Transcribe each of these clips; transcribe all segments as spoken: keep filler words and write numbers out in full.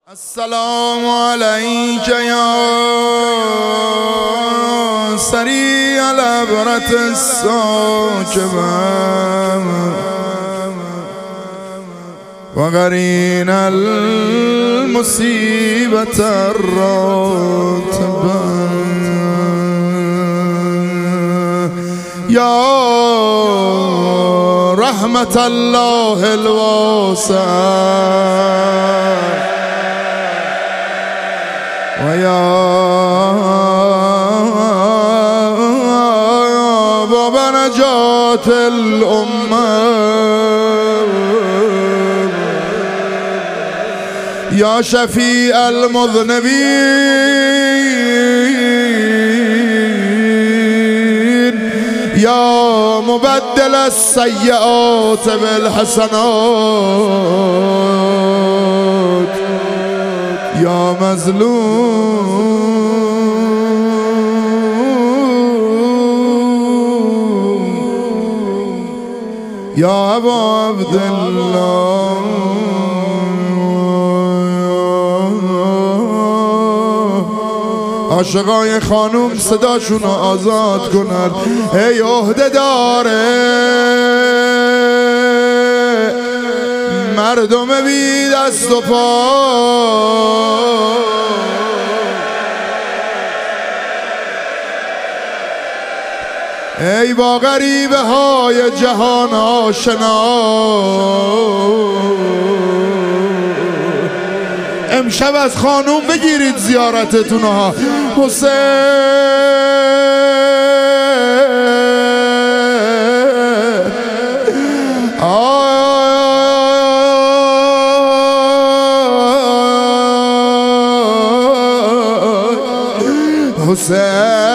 السلام عليك يا سريع العبرة الساكبة وقرين المصيبة الراتبة يا رحمة الله الواسعة ويا باب نجاة الأمة يا شفيع المذنبين يا مبدل السيئات بالحسنات يا مظلوم يا أبا عبد الله عاشقای خانوم صداشون رو آزاد کنن. ای عهده داره مردم بی دست و پا ای با غریبه های جهان آشنا امشب از خانوم بگیرید زیارتتون ها. حسین حسین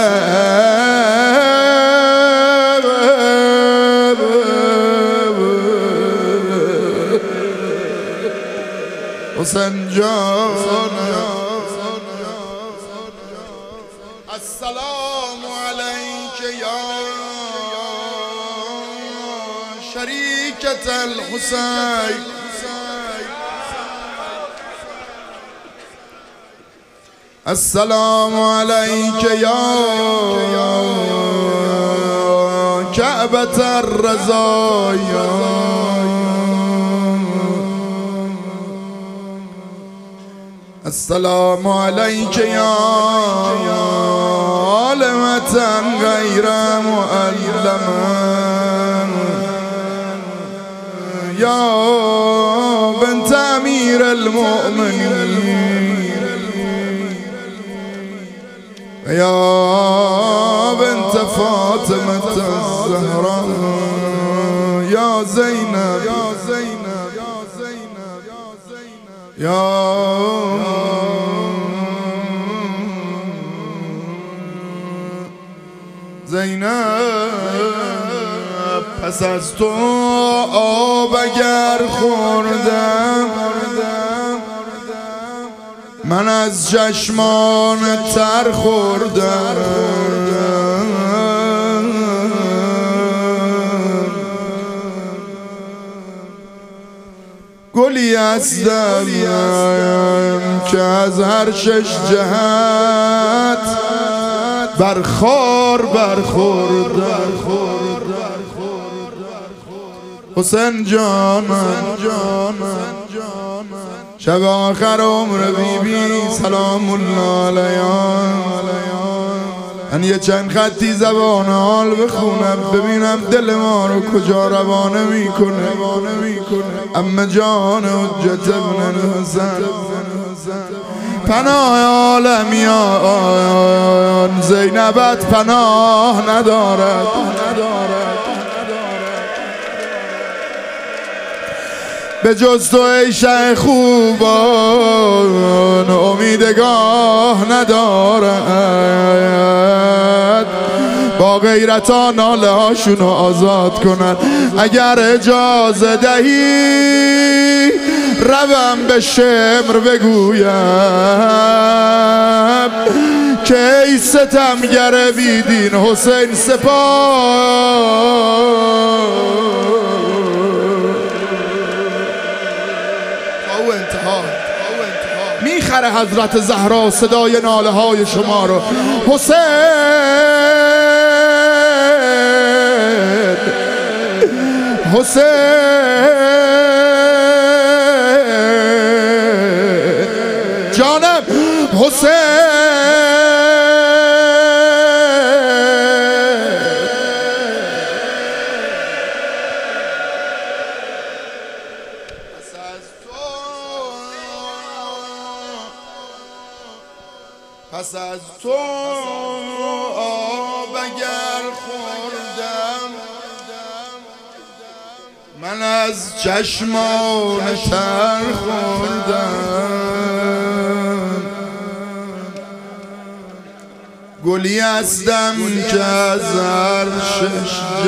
حسین جان السلام علیک یا شریکة الحسین السلام علیک یا کعبة الرضایا السلام علیک یا عالمة غیر معلمة یا بنت امیر المؤمنین یا بنت فاطمة الزهراء یا زینب یا زینب یا زینب یا زینب پس از تو آب اگر خوردم من از چشمان تر خوردم گلی هستم که از هر شش جهت بر خار برخوردم. حسین جان شب آخر عمر بی بی سلام الله علیها من یه چند خطی زبان حال بخونم ببینم دل ما رو کجا روانه میکنه. اما جان حجت ابن الحسین پناه عالمیان زینبت پناه ندارد به جز تو ای شه خوبان امیدگاه ندارد. با غیرتان ناله هاشونو آزاد کنن. اگر اجازه دهی روم به شمر بگویم که ای ستمگر بیدین حسین سپاه مفخر حضرت زهرا صدای ناله های شما رو. حسین حسین جانم حسین پس از تو آب اگر خوردم من از چشمان تر خوردم گلی هستم که از عرشش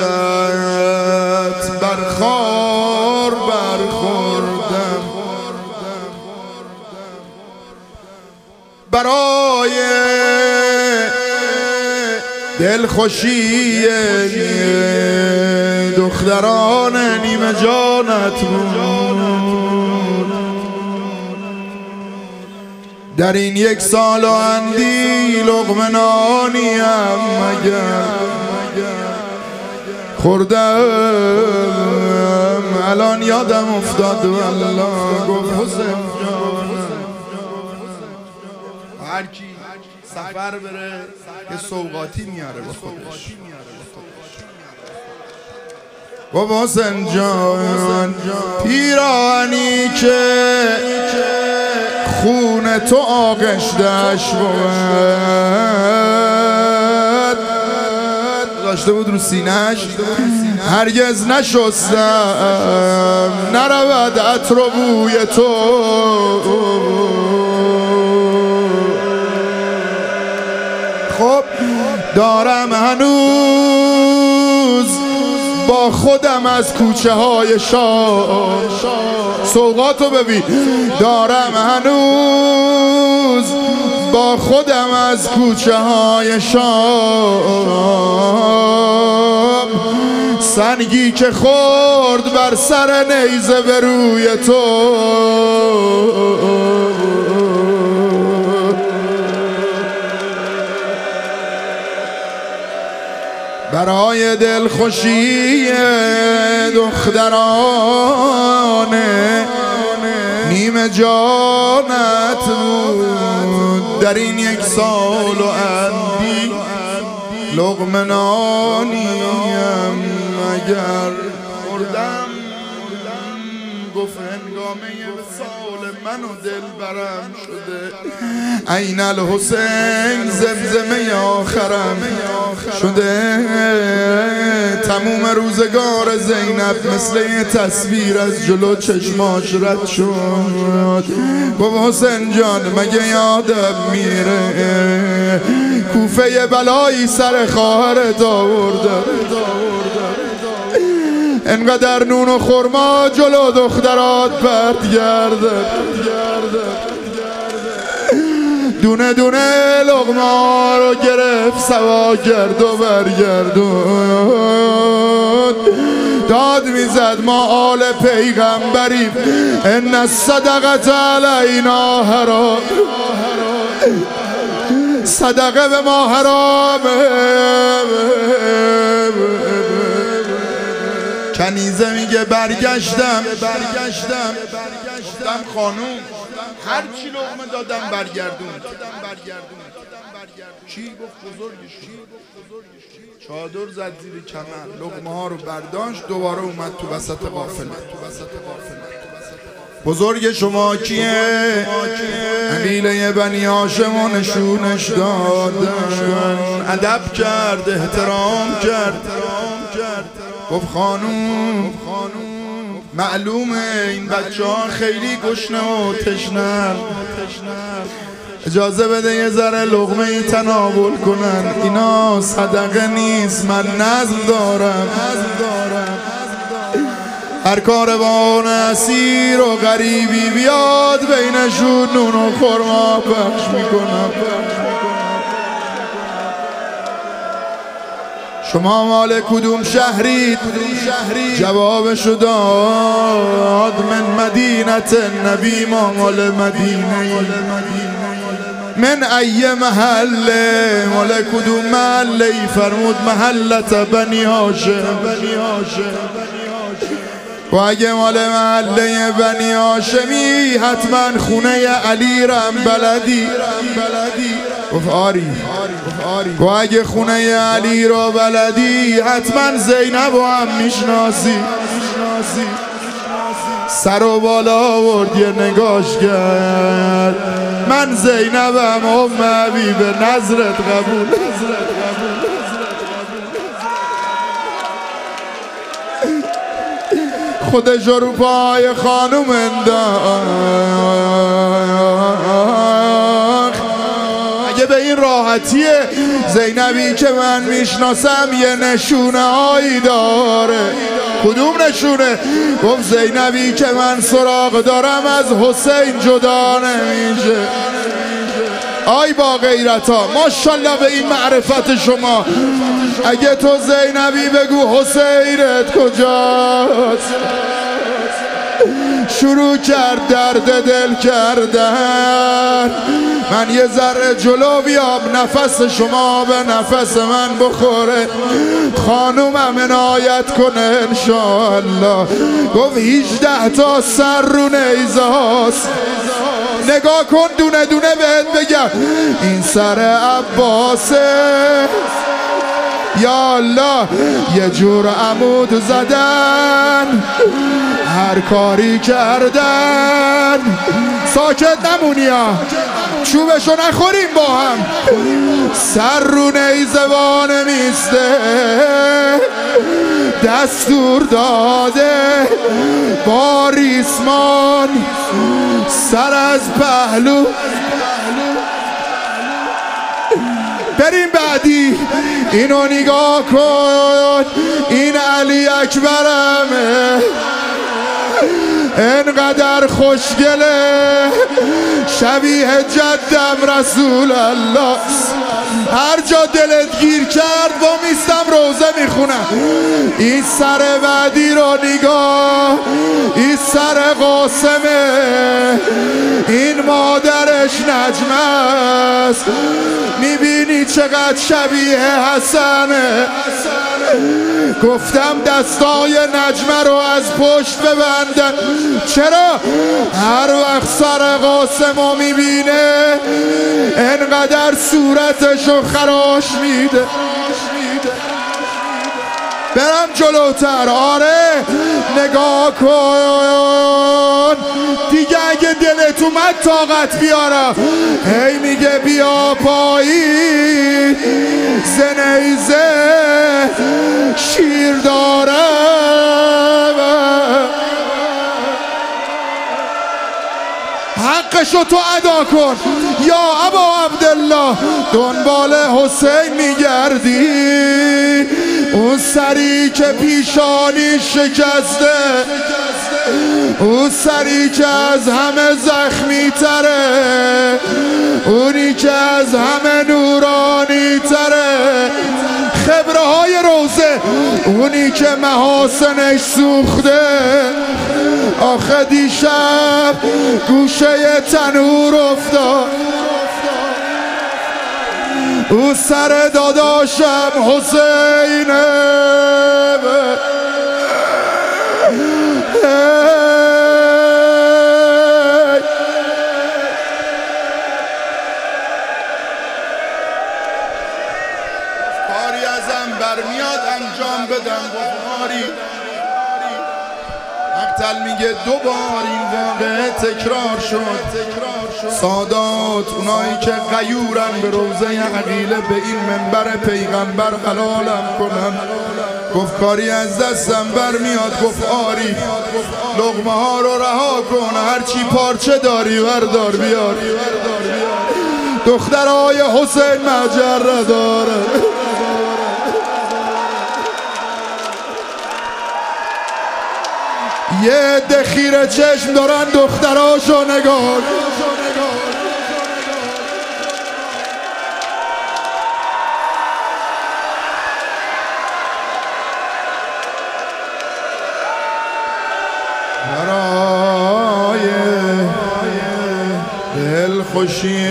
جت بر خار برخوردم برای دلخوشی دختران نیمه جانت بود در این یک سال و اندی لقمه نانیم مگر خوردم الان یادم افتاد والله گفت حسین جان هر کی سفر بره یه سوغاتی میاره با خودش. بابا حسین جان پیرانی که خون تو آغشتش بود داشته بود رو سینه‌اش هرگز نشستم نرود عطر و بوی تو خب دارم هنوز با خودم از کوچه های شام سوغاتو ببین دارم هنوز با خودم از کوچه های شام سنگی که خورد بر سر نیزه به روی تو برای دلخوشی دختران نیمه جانت بود در این یک سال و اندی لقمه نانیم مگر خوردم گفت هنگامه وصال من و دل برم شده عین الحسین زمزمه آخرم شده تموم روزگار زینب مثل یه تصویر از جلو چشماش رد شد بابا حسین جان مگه یادم میره کوفه بلایی سر خواهرت آوردم انقدر نون و خرما جلو دخترات پرت گرده دونه دونه لقمه رو گرفت سوا کرد و برگردون داد میزد ما آل پیغمبریم ان الصدقه علینا حرام صدقه به ما حرامه کنیزه میگه برگشتم برگشتم گفتم خانوم هر چی لقمه دادم برگردون چی گفت بزرگش چادر زد زیر کمر لقمه ها رو برداشت دوباره اومد تو وسط قافله بزرگ شما کیه؟ علیله بنی هاشم و نشونش دادن ادب کرد احترام کرد گفت خانوم معلومه این بچه ها خیلی گشنه و تشنن اجازه بده یه ذره لقمه ای تناول کنن اینا صدقه نیست من نظم دارم هر کاروان اسیر و غریبی بیاد بینشون نون و خرما پخش میکنم شما مال کدوم شهرید؟ جوابشو داد من مدینت النبی، ما مال مدینه. من ای محله؟ مال کدوم محله؟ فرمود محلت بنی هاشم. و اگه مال محله بنی هاشمی حتما خونه علی رم بلدی. گفت آری. و اگه خونه علی را بلدی حتما زینب و هم میشناسی. سر و بالا آورد یه نگاش کرد، من زینبم ام حبیب، نظرت قبول. خودش رو پای خانوم انداخت. اگه به این راحتیه زینبی که من میشناسم یه نشونه هایی داره. کدوم نشونه؟ گفت زینبی که من سراغ دارم از حسین جدا نمیشه. آی با غیرتا، ماشالله به این معرفت شما. اگه تو زینبی بگو حسینت کجاست. شروع کرد درد دل کردن. من یه ذره جلو بیام نفس شما به نفس من بخوره، خانومم عنایت کنه انشاءالله. گفت هیجده تا سر رو نیزه هاست. نگاه کن دونه دونه بهت بگم. این سر عباسه یا الله، یه جور عمود زدن، هر کاری کردن. ساکت نمونی ها، چوبشو نخوریم با هم. سر رو نیزه میسته، دستور داده با ریسمان سر از پهلو. بریم بعدی. اینو نگاه کن، این علی اکبرمه، انقدر خوشگله، شبیه جدم رسول الله. هر جا دلت گیر کرد با میستم روزه میخونم. این سر بعدی رو نگاه، این سر قاسمه، این مادرش نجمه است. میبینی چقدر شبیه حسنه. گفتم دستای نجمه رو از پشت ببندن. چرا؟ هر وقت سر قاسمو میبینه انقدر صورتشو خراش میده. برم جلوتر. آره نگاه کن دیگه، اگه دلت اومد طاقت بیارم. هی میگه بیا پایین زنیزه شیر دارم، حقشو تو ادا کن یا ابا عبدالله. دنبال حسین میگردی، اون سری که پیشانی شکسته، اون سری که از همه زخمی تره، اونی که از همه نورانی تره، خبره های روزه، اونی که محاسنش سوخته. آخه دیشب گوشه تنور افتاد، او سر داداشم حسینه. کاری ازم برمیاد انجام بدم بخاری. مقتل میگه دوبار این واقعه تکرار شد. سادات اونایی که غیورن به روزه عقیله به این منبر پیغمبر حلالم کنن. گفت کاری از دستم برمیاد. گفت آری، لقمه ها رو رها کن، هرچی پارچه داری بردار بیار. دخترای حسین مجره داره. یه عده خیره چشم دارن دختراشو نگاه. دلخوشی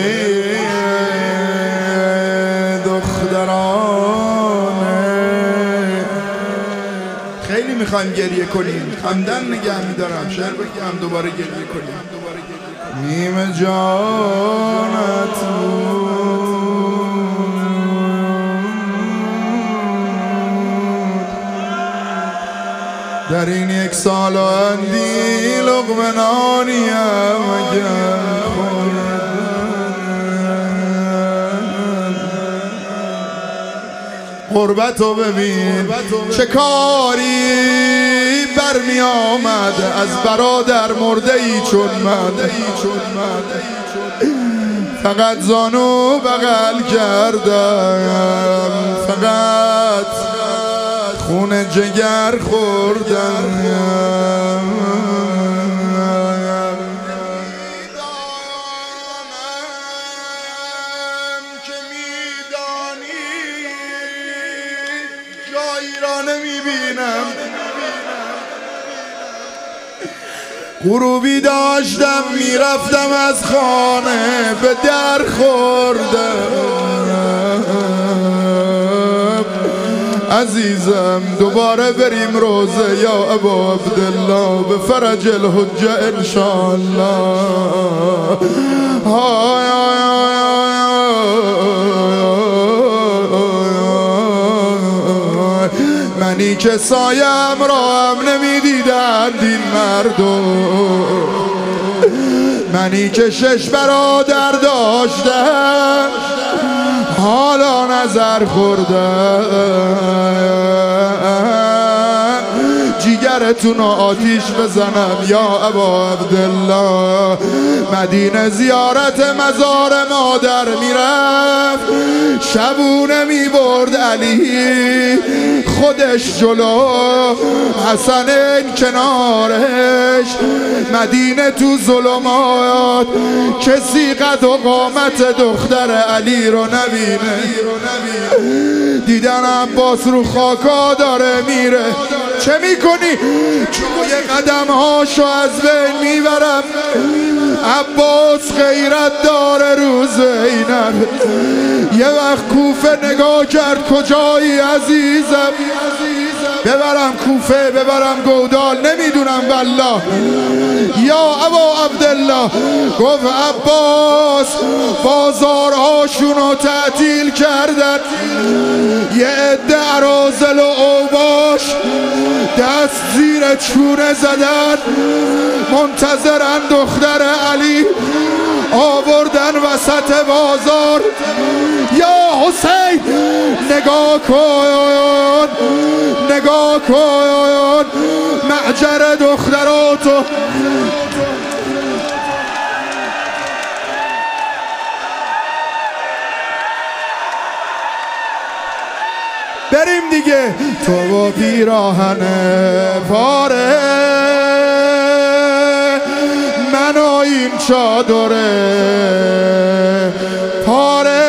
دخترانه. خیلی میخوایم گریه کنیم، همدن نگه میدارم، شعر بگم دوباره گریه کنیم. نیم جانت در این یک سال و اندی لقمه نانیم اگر غربتو ببین چه کاری برمی آمد از برادر مرده ای چون من، فقط زانو بغل کردم، فقط خون جگر خوردم. نمیبینم غروبی داشتم میرفتم از خانه به در خوردم. عزیزم دوباره بریم روزه یا ابا عبدالله به فرج الحجه انشاءالله. های منی که سایم را هم نمیدیدند این مردم، منی که شش برادر داشتم حالا نظر خوردم. جیگرتون آتیش بزنم یا ابا عبدالله. مدینه زیارت مزار مادر میرفت، شبونه میبرد علی خودش جلو، حسن کنارش. مدینه تو ظلمات کسی قد و قامت دختر علی رو نبینه. دیدن عباس رو خاکا داره میره، چه میکنی؟ جوی قدم هاشو از بین میبرم. عباس غیرت داره رو زینب. یه وقت کوفه نگاه کرد، کجایی عزیزم؟ ببرم کوفه ببرم گودال نمیدونم والله. یا ابا عبدالله گفت عباس بازارهاشونو تعطیل کردن، یه عده اراذل و اوباش دست زیر چونه زدن، منتظرن دختر علی آوردن وسط بازار. یا حسین نگاه کن نگاه کن معجر دختراتو. بریم دیگه. تو با پیراهن پاره من و این چادره پاره،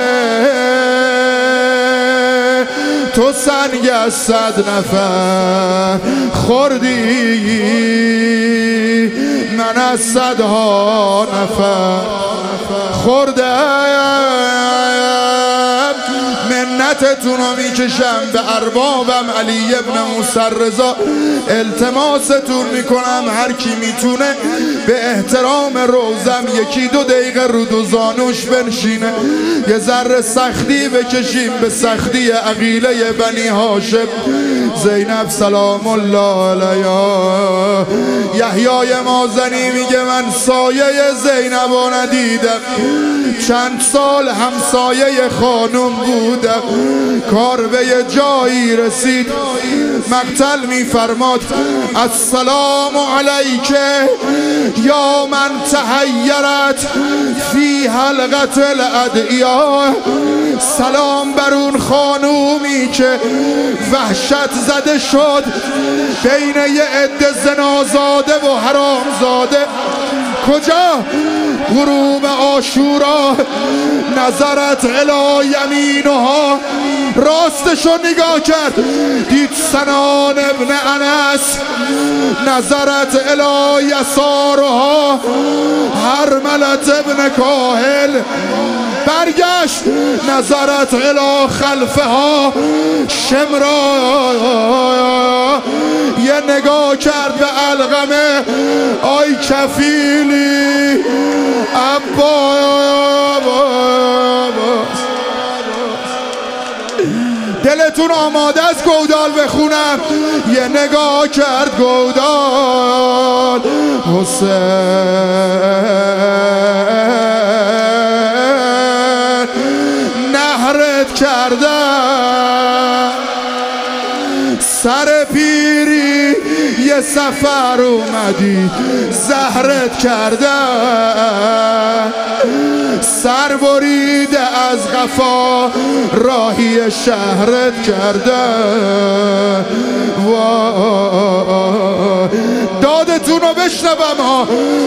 تو سنگ از صد نفر خوردی من از صدها نفر خوردم. منتتون رو میکشم به اربابم علی ابن موسی رضا، التماستون میکنم هر کی میتونه به احترام روزم یکی دو دقیقه رو دو زانوش بنشینه، یه ذره سختی بکشیم به سختی عقیله بنی هاشم. زینب سلام الله علیها. یحیای مازنی میگه من سایه زینب رو ندیدم، چند سال همسایه خانم بودم. کار به یه جایی رسید مقتل میفرماد السلام علیک یا من تحیرت فی حلقت الادعیاء. سلام بر اون خانومی که وحشت زده شد بین یه عده زنازاده و حرامزاده. کجا؟ غروب عاشورا نظرت الی یمینها راستشو نگاه کرد دید سنان ابن انس نظرت الی یسارها هرملت ابن کاهل برگشت نظرت الی خلفها شمرا یه نگاه کرد به علقمه آی کفیلی عباس دلتون آماده است گودال بخونم یه نگاه کرد گودال حسین نهرت کردن سر پیری یه سفر اومدی زهرت کردن سر بریده از قفا راهی شهرت کردن دادتون رو بشنوم ها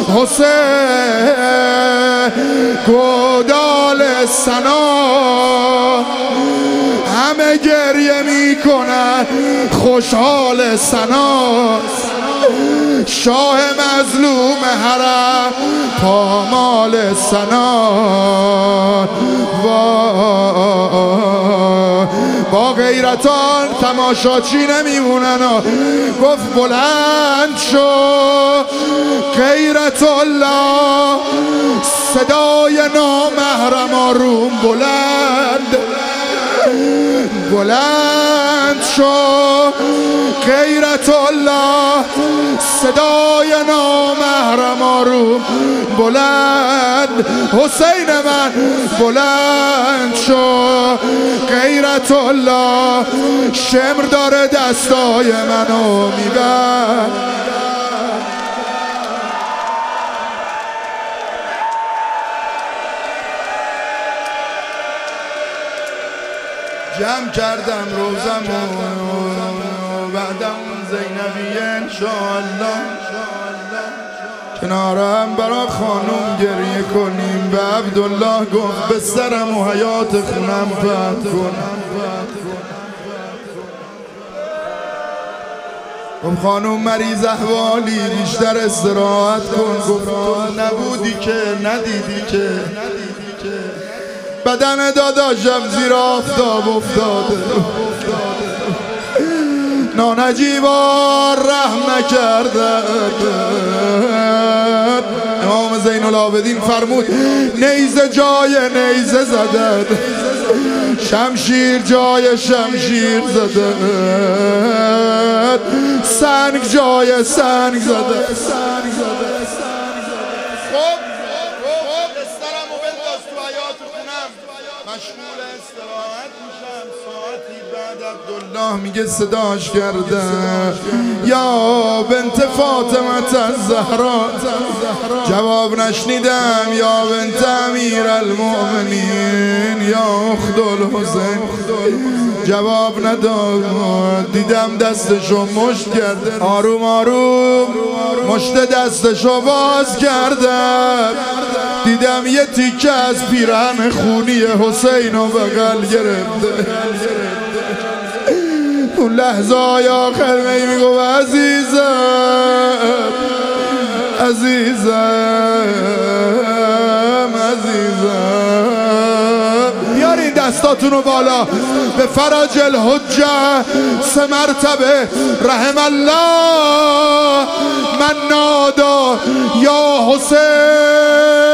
حسین گودال سنا همه گریه میکنن خوشحال سنا شاه مظلوم حرم پامال سنا با غیرتان تماشاچی نمیمونن گفت بلند شو غیرت الله صدای نامحرم آروم بلند بلند شو غیرت الله صدای نامحرم آروم بلند حسین من بلند شو غیرت الله شمر داره دستای منو میبند جمع کردم روزم و بعدم زینبی انشاءالله کنارم برا خانوم گریه کنیم به عبدالله گفت به سرم و حیات خونم پهن کنم گفت خانوم مریض احوالی بیشتر استراحت کن گفت تو نبودی که ندیدی که بدن داداشم زیر آفتاب افتاده نانجیبار رحم نکرده امام زین العابدین فرمود نیزه جای نیزه زدن شمشیر جای شمشیر زدن سنگ جای سنگ زدن مشغول استراحت میشم ساعتی بعد عبدالله میگه صداش کردم یا بنت فاطمه الزهرا جواب نشنیدم یا بنت امیر المؤمنین یا اخت الحسین جواب نداد دیدم دستشو مشت کرده آروم آروم مشت دستشو باز کردم دیدم یه تیکه از پیرهن خونی حسین رو بغل گرفته اون لحظه های آخر می میگو عزیزم عزیزم عزیزم بیارین دستاتون رو بالا به فرج الحجه سه مرتبه رحم الله من نادا یا حسین